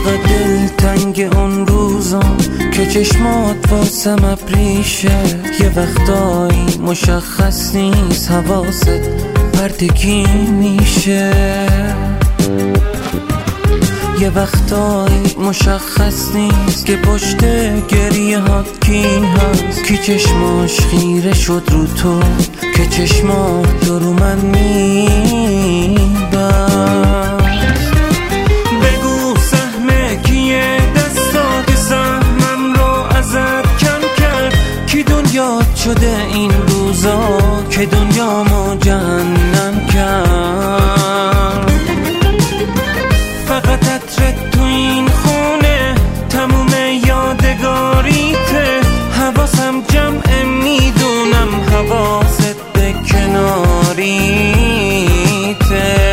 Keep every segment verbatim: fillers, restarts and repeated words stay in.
چقدر دلتنگ اون روزم که چشمات واسم ابریشه. یه وقتایی مشخص نیست حواست پرتکی میشه. یه وقتایی مشخص نیست که پشت گریه هات کی هست. کی چشماش خیره شد رو تو که چشمات تو رو من میبست. بگو سهم کیه دستا که سهمم رو ازت کم کرد. کی دنیات شده این روزا که دنیامو جهنم کرد. فقط عطرت تو این خونه تموم یادگاریته. حواسم جمعه میدونم حواست به کناریته.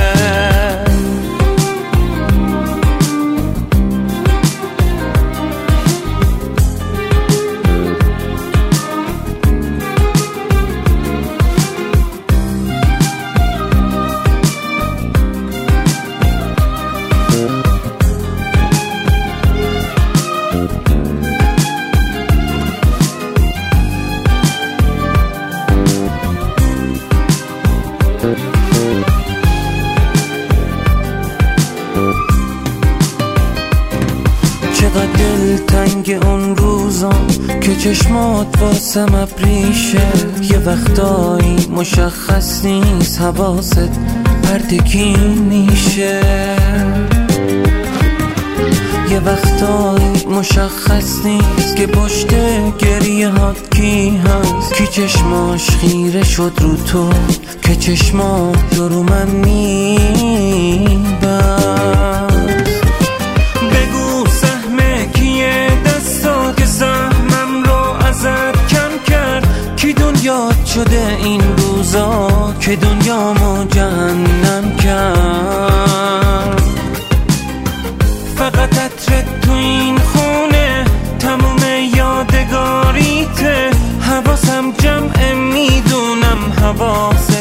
چقدر دلتنگ اون روزم که چشمات واسم ابریشه. یه وقتایی مشخص نیست حواست پرتکی میشه. یه وقتایی مشخص نیست که پشت گریه هات کی هست. کی چشماش خیره شد رو تو که چشمات تو رو من میبست. بگو سهم کیه دستا که سهمم رو ازت کم کرد. کی دنیات شده این روزا که دنیامو جهنم کرد. فقط عطرت تو این خونه تموم یادگاریته. حواسم جمعه میدونم حواس